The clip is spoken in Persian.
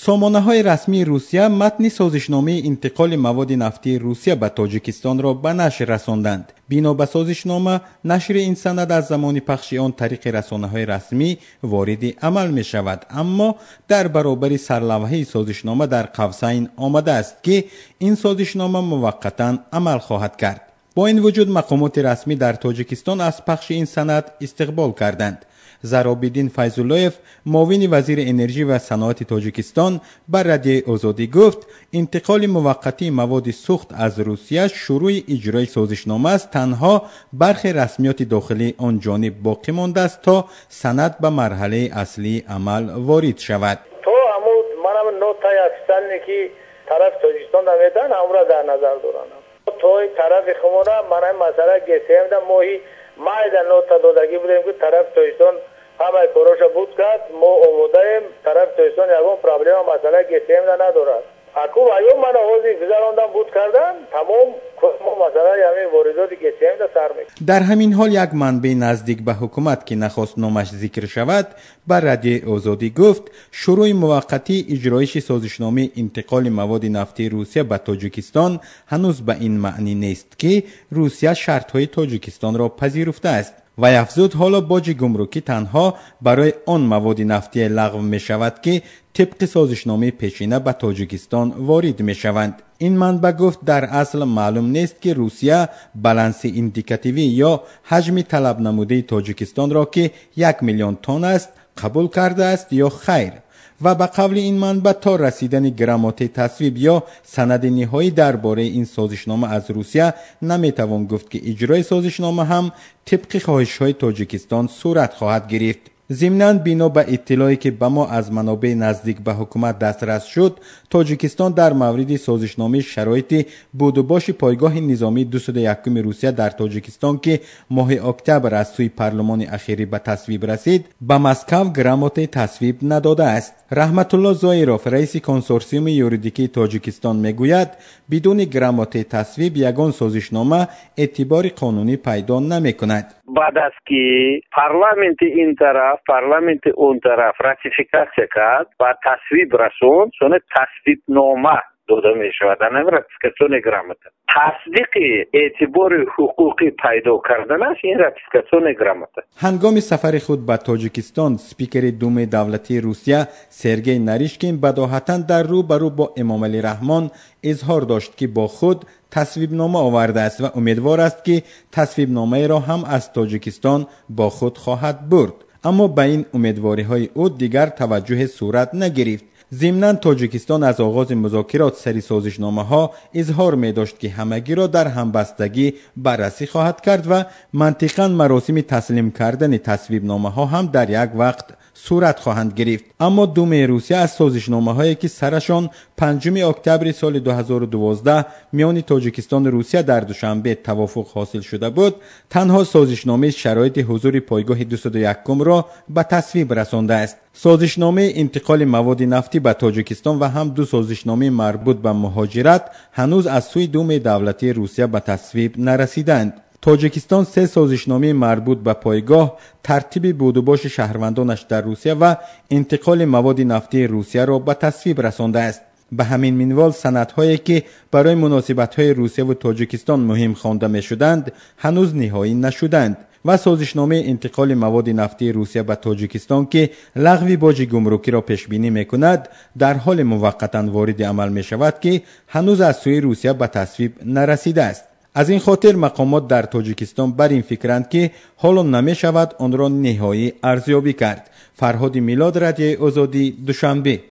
سامانه‌های رسمی روسیه متن سازشنامه انتقال مواد نفتی روسیه به تاجیکستان را به نشر رساندند. بنا به سازشنامه، نشر این سند از زمان پخش آن طریق رسانه‌های رسمی وارد عمل می شود، اما در برابر سرلوحه سازشنامه در قوسین آمده است که این سازشنامه موقتا عمل خواهد کرد. با این وجود مقامات رسمی در تاجیکستان از پخش این سند استقبال کردند. زرابیدین فیض‌اللهیف، معاون وزیر انرژی و صنعت تاجیکستان، بر رادیوی آزادی گفت انتقال موقتی مواد سوخت از روسیه شروع اجرای سازشنامه است. تنها برخی رسمیات داخلی آن جانب باقی مانده است تا سند به مرحله اصلی عمل وارد شود. تو عمود منم نوتای افسانه که طرف تاجیکستان دمیدن همراه در نظر دارم. توی طرف خمونا منم مسئله گسیم دا موهی مایده نوتا دادگی بودیم که طرف تاجیکستان همه کاروشا بود کرد. ما اومدیم طرف تاجیکستان یکون پرابلم مسئله گسیم دا ندارد. اکو ایوم من آغازی فیزاراندم بود کردن تمام مسئله همین وارداتی گسیم دا سر میکنه. در همین حال یک منبع نزدیک به حکومت که نخواست نامش ذکر شود بر رادیوی آزادی گفت شروع موقتی اجرایش سازشنامه انتقال مواد نفتی روسیه به تاجیکستان هنوز به این معنی نیست که روسیه شرطهای تاجیکستان را پذیرفته است. و افزود حالا باج گمرکی تنها برای آن مواد نفتی لغو می شود که طبق سازشنامه پیشینه به تاجیکستان وارد می شوند. این منبع گفت در اصل معلوم نیست که روسیه بالانس ایندیکاتیوی یا حجم طلب نموده تاجیکستان را که 1 میلیون تن است قبول کرده است یا خیر. و به قول این منبع تا رسیدن گرامات تصویب یا سند نهایی درباره این سازشنامه از روسیه نمیتوان گفت که اجرای سازشنامه هم طبق خواهش‌های تاجیکستان صورت خواهد گرفت. ضمناً بنا به اطلاعی که به ما از منابع نزدیک به حکومت دسترس شد، تاجیکستان در مورد سازشنامه شرایط بود و باش پایگاه نظامی 201 روسیه در تاجیکستان که ماه اکتبر از سوی پارلمان اخیری به تصویب رسید، به مسکو گرامات تصویب نداده است. رحمت الله زایروف، رئیس کنسورسیوم یوریدیکی تاجیکستان میگوید بدون گرامات تصویب یگان سازشنامه اعتبار قانونی پیدا نمیکند. بعد از که پارلمانت این طرف پارلمانت اون طرف راتیفیکاسیون کرد و تصویب رسوند، سونه تصویب نامه داده می شود. نه راتیفیکاسیون گرامات. تصدیق اعتبار حقوقی پیدا کردن است این راتیفیکاسیون گرامات. هنگام سفر خود به تاجیکستان، سپیکر دوم دولتی روسیه سرگئی نریشکین بداهتاً در روبرو با امام علی رحمان اظهار داشت که با خود تصویب نامه آورده است و امیدوار است که تصویب نامه را هم از تاجیکستان با خود خواهد برد. اما به این امیدواری های او دیگر توجه صورت نگرفت. ضمناً تاجیکستان از آغاز مذاکرات سری سازشنامه ها اظهار می داشت که همگی را در همبستگی بررسی خواهد کرد و منطقاً مراسم تسلیم کردن تصویب نامه ها هم در یک وقت صورت خواهند گرفت. اما دوم روسیه از سازشنامه هایی که سرشان 5 اکتبر سال 2012 میان تاجیکستان و روسیه در دوشنبه توافق حاصل شده بود، تنها سازشنامه شرایط حضور پایگاه 201 را به تصویب رسانده است. سازشنامه انتقال مواد نفتی به تاجیکستان و هم دو سازشنامه مربوط به مهاجرت هنوز از سوی دوم دولتی روسیه به تصویب نرسیدند. تاجیکستان 3 سازشنامه مربوط به پایگاه، ترتیب بود و باش شهروندانش در روسیه و انتقال مواد نفتی روسیه را به تصویب رسانده است. به همین منوال سندهایی که برای مناسبت‌های روسیه و تاجیکستان مهم خوانده می‌شدند هنوز نهایی نشدند و سازشنامه انتقال مواد نفتی روسیه به تاجیکستان که لغو باج گمرکی را پیش بینی می‌کند در حال موقتا وارد عمل می‌شود که هنوز از سوی روسیه به تصویب نرسیده است. از این خاطر مقامات در تاجیکستان بر این فکرند که حالا نمی شود آن را نهایی ارزیابی کرد. فرهاد میلاد، رادیوی آزادی، دوشنبه.